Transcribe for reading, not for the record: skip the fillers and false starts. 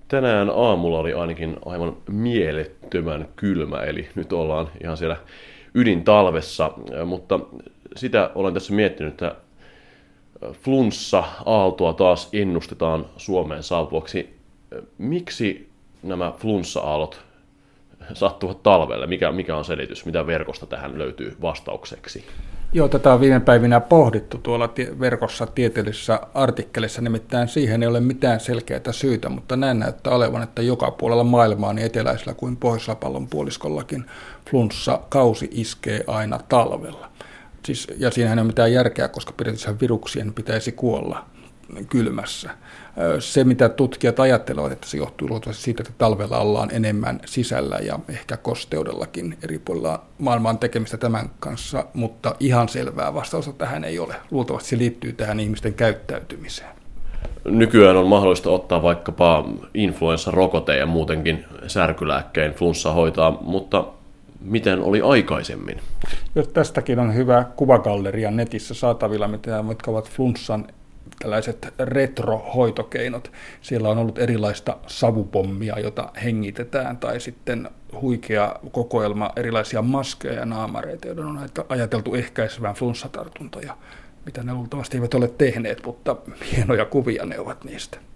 Tänään aamulla oli ainakin aivan mielettömän kylmä, eli nyt ollaan ihan siellä ydintalvessa, mutta sitä olen tässä miettinyt, että flunssa-aaltoa taas ennustetaan Suomeen saapuvaksi. Miksi nämä flunssa-aallot sattuvat talvelle? Mikä on selitys? Mitä verkosta tähän löytyy vastaukseksi? Joo, tätä on viime päivinä pohdittu tuolla verkossa tieteellisissä artikkelissa, nimittäin siihen ei ole mitään selkeää syytä, mutta näin näyttää olevan, että joka puolella maailmaa, niin eteläisellä kuin pohjoisella pallonpuoliskollakin, flunssa-kausi iskee aina talvella. Ja siinähän ei ole mitään järkeä, koska periaatteessa viruksien pitäisi kuolla kylmässä. Se, mitä tutkijat ajattelevat, että se johtuu luultavasti siitä, että talvella ollaan enemmän sisällä ja ehkä kosteudellakin eri puolilla maailmaa tekemistä tämän kanssa, mutta ihan selvää vastausta tähän ei ole. Luultavasti se liittyy tähän ihmisten käyttäytymiseen. Nykyään on mahdollista ottaa vaikkapa influenssarokote ja muutenkin särkylääkkeen flunssaa hoitaa, mutta miten oli aikaisemmin? Tästäkin on hyvä kuvagalleria netissä saatavilla, mitkä ovat flunssan tällaiset retrohoitokeinot. Siellä on ollut erilaista savupommia, jota hengitetään, tai sitten huikea kokoelma erilaisia maskeja ja naamareita, joiden on ajateltu ehkäisevän flunssatartuntoja, mitä ne luultavasti eivät ole tehneet, mutta hienoja kuvia ne ovat niistä.